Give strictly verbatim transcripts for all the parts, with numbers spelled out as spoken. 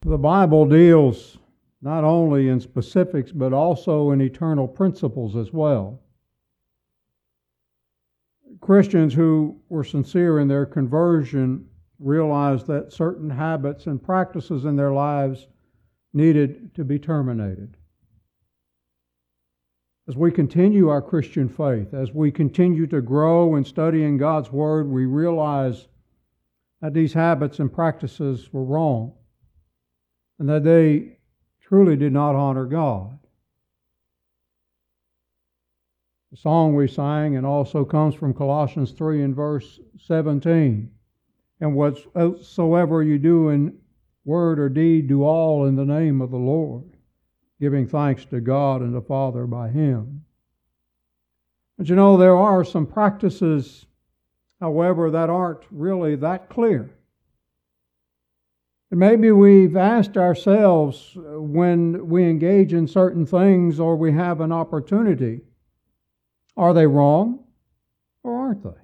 The Bible deals not only in specifics, but also in eternal principles as well. Christians who were sincere in their conversion realized that certain habits and practices in their lives needed to be terminated. As we continue our Christian faith, as we continue to grow in studying God's Word, we realize that these habits and practices were wrong and that they truly did not honor God. The song we sang and also comes from Colossians three and verse seventeen. And whatsoever you do in word or deed, do all in the name of the Lord, giving thanks to God and the Father by Him. But you know, there are some practices, however, that aren't really that clear. And maybe we've asked ourselves when we engage in certain things or we have an opportunity, are they wrong or aren't they?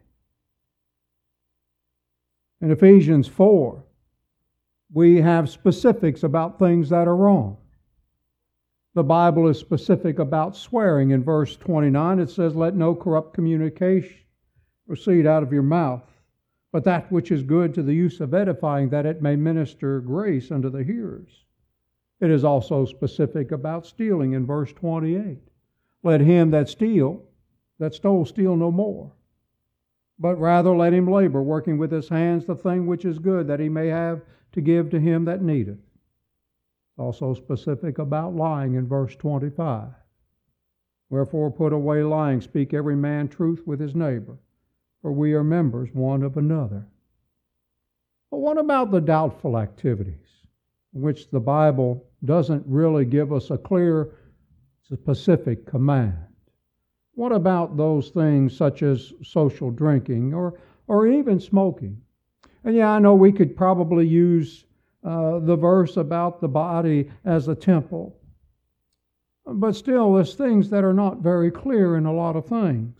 In Ephesians four, we have specifics about things that are wrong. The Bible is specific about swearing. In verse twenty-nine, it says, "Let no corrupt communication proceed out of your mouth, but that which is good to the use of edifying, that it may minister grace unto the hearers." It is also specific about stealing in verse twenty-eight. "Let him that steal, that stole, steal no more, but rather let him labor, working with his hands the thing which is good, that he may have to give to him that needeth." Also specific about lying in verse twenty-five. "Wherefore put away lying, speak every man truth with his neighbor, for we are members one of another." But what about the doubtful activities, which the Bible doesn't really give us a clear, specific command? What about those things such as social drinking or, or even smoking? And yeah, I know we could probably use uh, the verse about the body as a temple. But still, there's things that are not very clear in a lot of things.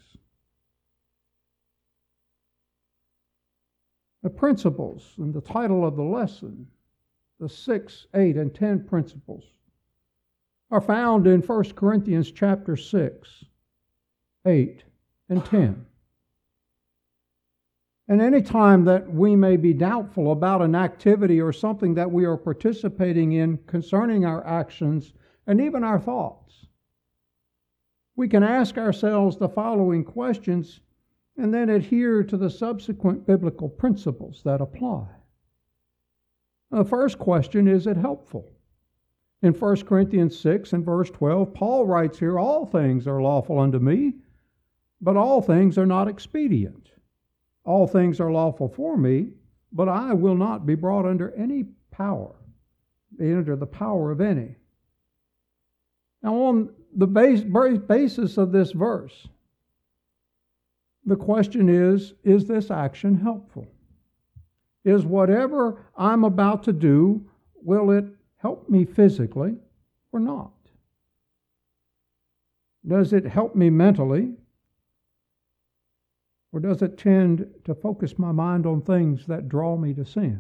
The principles and the title of the lesson, the six, eight, and ten principles, are found in First Corinthians chapter six, eight, and ten. And any time that we may be doubtful about an activity or something that we are participating in concerning our actions and even our thoughts, we can ask ourselves the following questions and then adhere to the subsequent biblical principles that apply. The first question, is it helpful? In First Corinthians six and verse twelve, Paul writes here, "All things are lawful unto me, but all things are not expedient. All things are lawful for me, but I will not be brought under any power, be under the power of any." Now, on the base, basis of this verse, the question is, is this action helpful? Is whatever I'm about to do, will it help me physically or not? Does it help me mentally? Or does it tend to focus my mind on things that draw me to sin?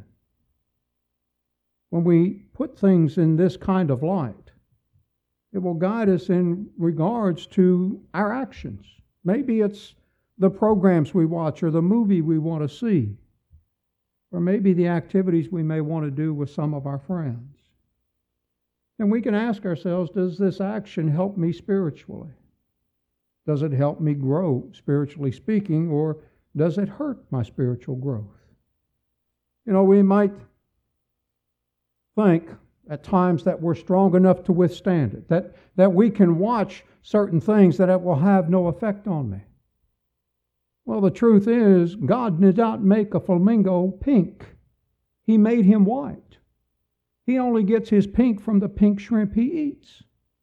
When we put things in this kind of light, it will guide us in regards to our actions. Maybe it's the programs we watch or the movie we want to see, or maybe the activities we may want to do with some of our friends. And we can ask ourselves, does this action help me spiritually? Does it help me grow, spiritually speaking, or does it hurt my spiritual growth? You know, we might think at times that we're strong enough to withstand it, that, that we can watch certain things that it will have no effect on me. Well, the truth is, God did not make a flamingo pink. He made him white. He only gets his pink from the pink shrimp he eats.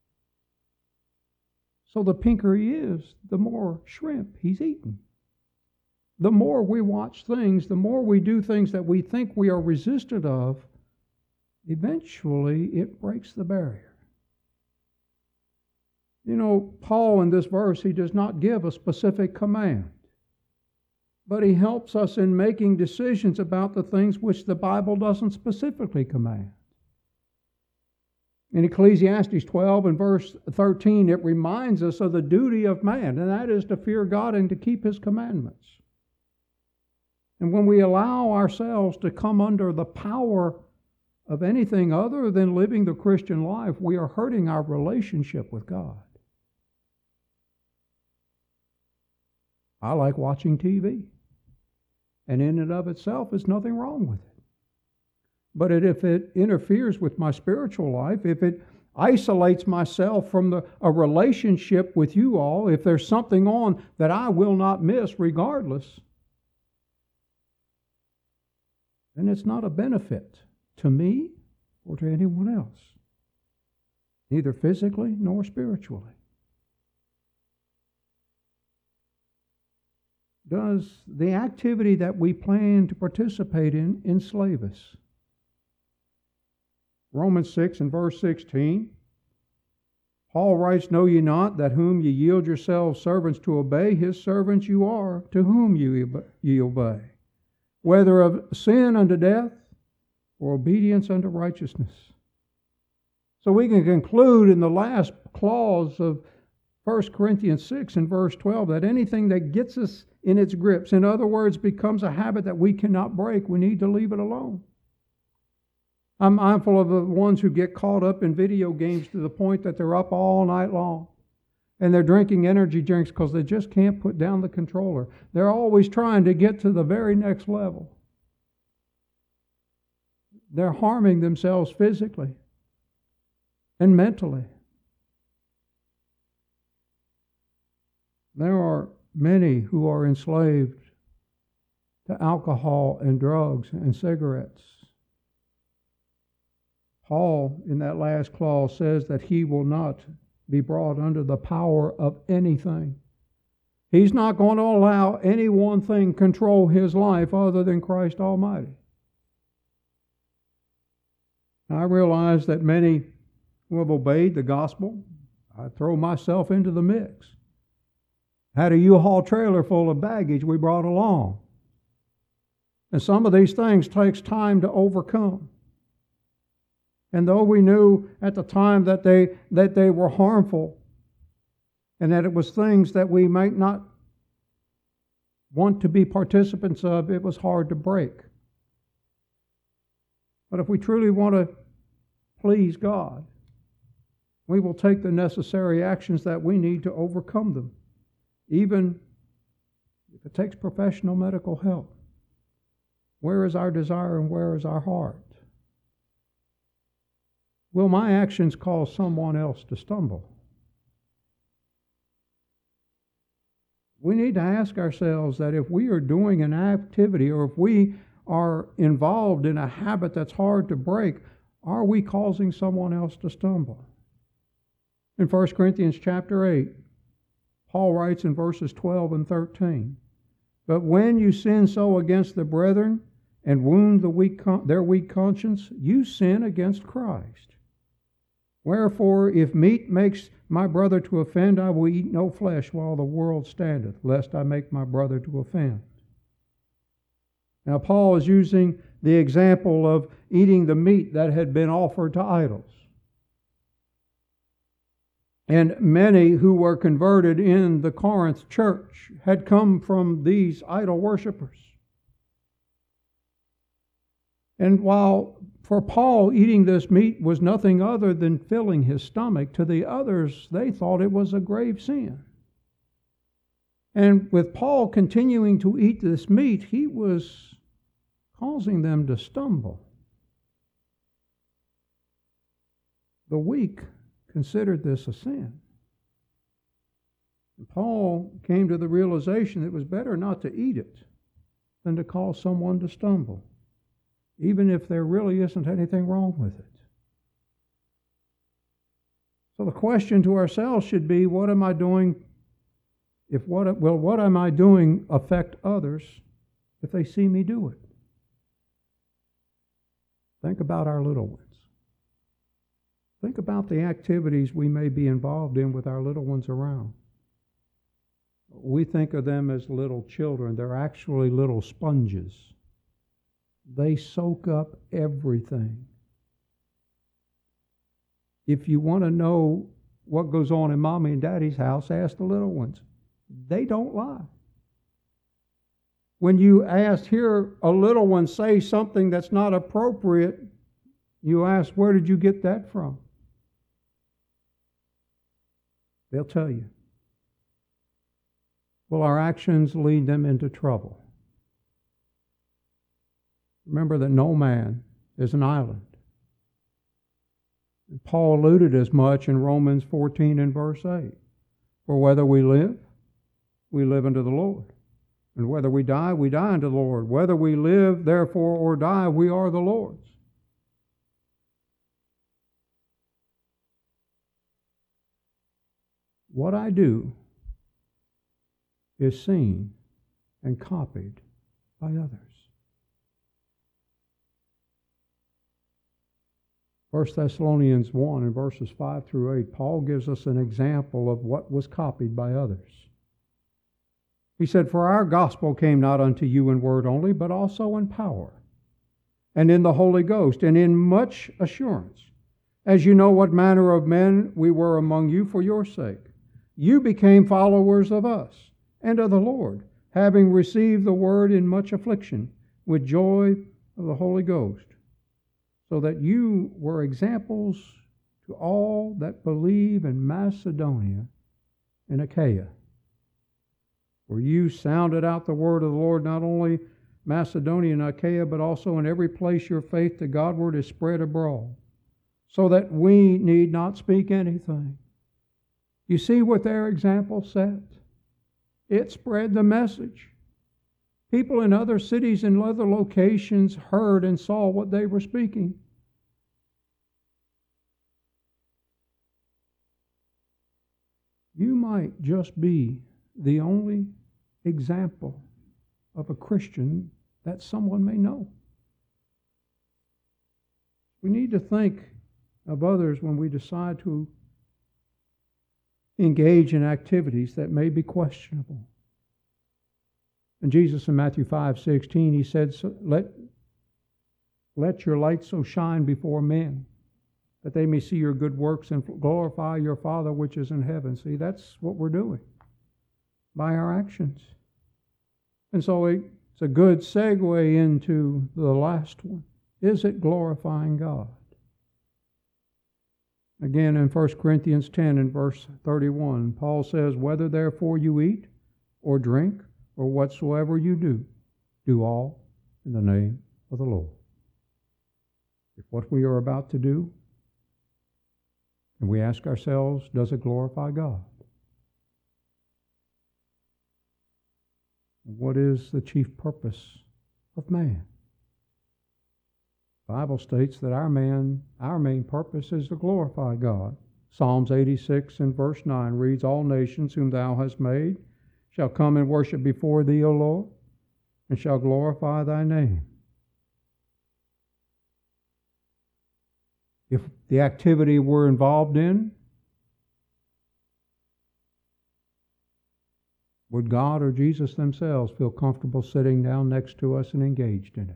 So the pinker he is, the more shrimp he's eaten. The more we watch things, the more we do things that we think we are resistant of, eventually it breaks the barrier. You know, Paul in this verse, he does not give a specific command, but he helps us in making decisions about the things which the Bible doesn't specifically command. In Ecclesiastes twelve and verse thirteen, it reminds us of the duty of man, and that is to fear God and to keep His commandments. And when we allow ourselves to come under the power of anything other than living the Christian life, we are hurting our relationship with God. I like watching T V, and in and of itself, there's nothing wrong with it. But it, if it interferes with my spiritual life, if it isolates myself from the, a relationship with you all, if there's something on that I will not miss regardless, then it's not a benefit to me or to anyone else, neither physically nor spiritually. Does the activity that we plan to participate in enslave us? Romans six and verse sixteen, Paul writes, "Know ye not that whom ye yield yourselves servants to obey, his servants you are, to whom ye obey, whether of sin unto death or obedience unto righteousness." So we can conclude in the last clause of First Corinthians six and verse twelve that anything that gets us in its grips, in other words, becomes a habit that we cannot break, we need to leave it alone. I'm mindful of the ones who get caught up in video games to the point that they're up all night long. And they're drinking energy drinks because they just can't put down the controller. They're always trying to get to the very next level. They're harming themselves physically and mentally. There are many who are enslaved to alcohol and drugs and cigarettes. Paul, in that last clause, says that he will not be brought under the power of anything. He's not going to allow any one thing control his life other than Christ Almighty. I realize that many who have obeyed the gospel, I throw myself into the mix, had a U-Haul trailer full of baggage we brought along. And some of these things takes time to overcome. And though we knew at the time that they that they were harmful and that it was things that we might not want to be participants of, it was hard to break. But if we truly want to please God, we will take the necessary actions that we need to overcome them, even if it takes professional medical help. Where is our desire and where is our heart? Will my actions cause someone else to stumble? We need to ask ourselves that if we are doing an activity or if we are involved in a habit that's hard to break, are we causing someone else to stumble? In First Corinthians chapter eight, Paul writes in verses twelve and thirteen, "But when you sin so against the brethren and wound the weak con- their weak conscience, you sin against Christ. Wherefore, if meat makes my brother to offend, I will eat no flesh while the world standeth, lest I make my brother to offend." Now, Paul is using the example of eating the meat that had been offered to idols. And many who were converted in the Corinth church had come from these idol worshippers. And while for Paul, eating this meat was nothing other than filling his stomach, to the others, they thought it was a grave sin. And with Paul continuing to eat this meat, he was causing them to stumble. The weak considered this a sin. And Paul came to the realization it was better not to eat it than to cause someone to stumble, even if there really isn't anything wrong with it. So the question to ourselves should be, what am I doing? If what will what am I doing affect others if they see me do it? Think about our little ones. Think about the activities we may be involved in with our little ones around. We think of them as little children. They're actually little sponges. They soak up everything. If you want to know what goes on in mommy and daddy's house, ask the little ones. They don't lie. When you ask, hear a little one say something that's not appropriate, you ask, where did you get that from? They'll tell you. Will our actions lead them into trouble? Remember that no man is an island. And Paul alluded as much in Romans fourteen and verse eight. For whether we live, we live unto the Lord. And whether we die, we die unto the Lord. Whether we live, therefore, or die, we are the Lord's. What I do is seen and copied by others. First Thessalonians one and verses five through eight, Paul gives us an example of what was copied by others. He said, For our gospel came not unto you in word only, but also in power, and in the Holy Ghost, and in much assurance, as you know what manner of men we were among you for your sake. You became followers of us and of the Lord, having received the word in much affliction, with joy of the Holy Ghost, so that you were examples to all that believe in Macedonia and Achaia. For you sounded out the word of the Lord, not only Macedonia and Achaia, but also in every place your faith to Godward is spread abroad, so that we need not speak anything. You see what their example set? It spread the message. People in other cities and other locations heard and saw what they were speaking. You might just be the only example of a Christian that someone may know. We need to think of others when we decide to engage in activities that may be questionable. And Jesus in Matthew five sixteen, he said, let, let your light so shine before men, that they may see your good works and glorify your Father which is in heaven. See, that's what we're doing by our actions. And so it's a good segue into the last one. Is it glorifying God? Again, in First Corinthians ten and verse thirty-one, Paul says, Whether therefore you eat or drink or whatsoever you do, do all in the name of the Lord. If what we are about to do, and we ask ourselves, does it glorify God? What is the chief purpose of man? The Bible states that our man, our main purpose is to glorify God. Psalms eighty-six and verse nine reads, All nations whom thou hast made shall come and worship before thee, O Lord, and shall glorify thy name. If the activity we're involved in, would God or Jesus themselves feel comfortable sitting down next to us and engaged in it?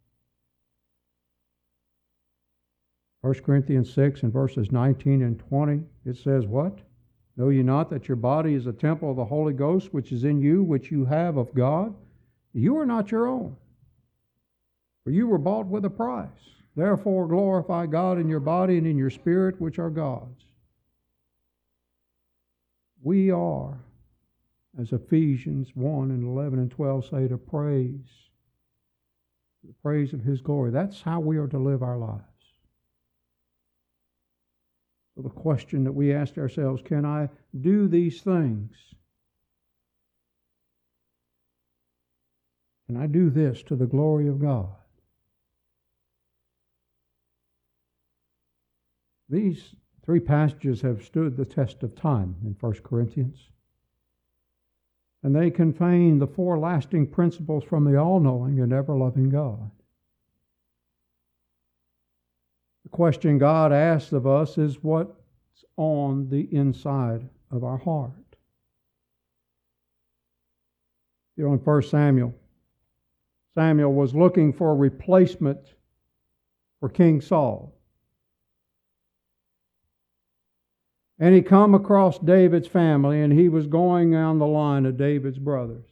First Corinthians six and verses nineteen and twenty, it says what? Know ye not that your body is a temple of the Holy Ghost, which is in you, which you have of God? You are not your own, for you were bought with a price. Therefore glorify God in your body and in your spirit, which are God's. We are, as Ephesians one and eleven and twelve say, to praise, the praise of His glory. That's how we are to live our lives. So the question that we ask ourselves, can I do these things? Can I do this to the glory of God? These three passages have stood the test of time in First Corinthians. And they contain the four lasting principles from the all-knowing and ever-loving God. The question God asks of us is what's on the inside of our heart. You know, in First Samuel, Samuel was looking for a replacement for King Saul. And he come across David's family, and he was going down the line of David's brothers.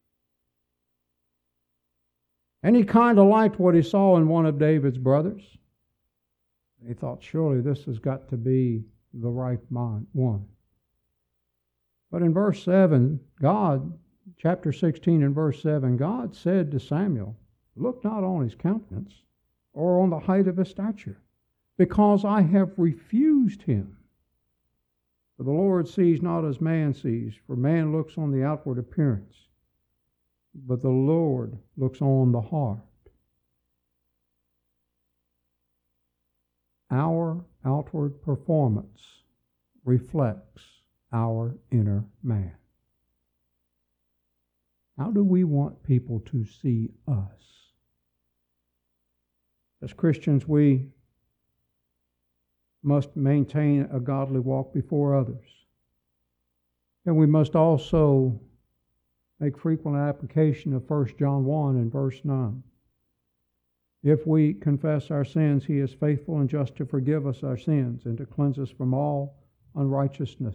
And he kind of liked what he saw in one of David's brothers. He thought, surely this has got to be the right one. But in verse seven, God, chapter sixteen and verse seven, God said to Samuel, look not on his countenance or on the height of his stature, because I have refused him. For the Lord sees not as man sees, for man looks on the outward appearance, but the Lord looks on the heart. Our outward performance reflects our inner man. How do we want people to see us? As Christians, we must maintain a godly walk before others. And we must also make frequent application of First John one and verse nine. If we confess our sins, he is faithful and just to forgive us our sins and to cleanse us from all unrighteousness.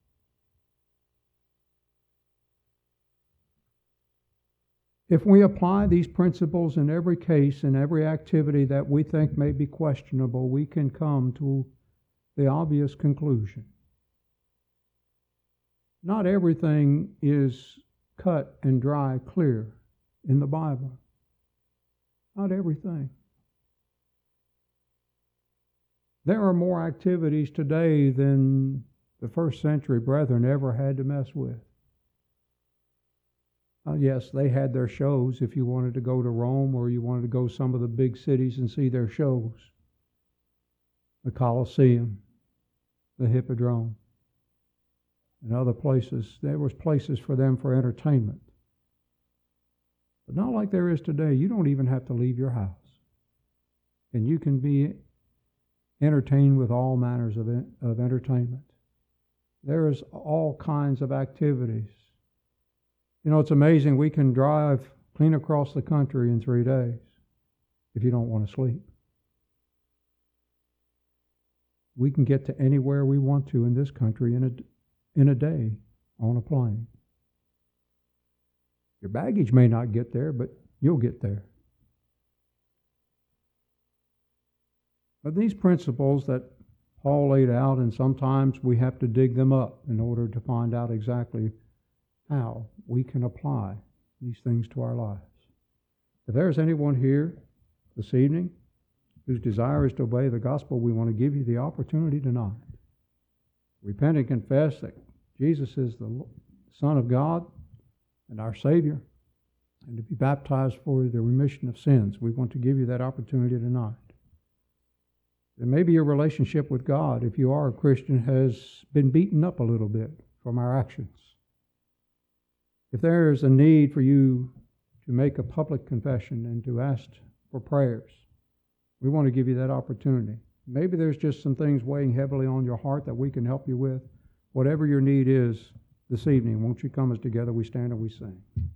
If we apply these principles in every case, in every activity that we think may be questionable, we can come to the obvious conclusion. Not everything is cut and dry clear in the Bible. Not everything. There are more activities today than the first century brethren ever had to mess with. Uh, yes, they had their shows if you wanted to go to Rome or you wanted to go some of the big cities and see their shows. The Colosseum, the Hippodrome, and other places. There was places for them for entertainment. But not like there is today. You don't even have to leave your house. And you can be entertained with all manners of, of entertainment. There is all kinds of activities. You know, it's amazing. We can drive clean across the country in three days if you don't want to sleep. We can get to anywhere we want to in this country in a, in a day on a plane. Your baggage may not get there, but you'll get there. But these principles that Paul laid out, and sometimes we have to dig them up in order to find out exactly how we can apply these things to our lives. If there's anyone here this evening whose desire is to obey the gospel, we want to give you the opportunity tonight. Repent and confess that Jesus is the Son of God and our Savior, and to be baptized for the remission of sins. We want to give you that opportunity tonight. And maybe your relationship with God, if you are a Christian, has been beaten up a little bit from our actions. If there is a need for you to make a public confession and to ask for prayers, we want to give you that opportunity. Maybe there's just some things weighing heavily on your heart that we can help you with. Whatever your need is this evening, won't you come as together we stand and we sing.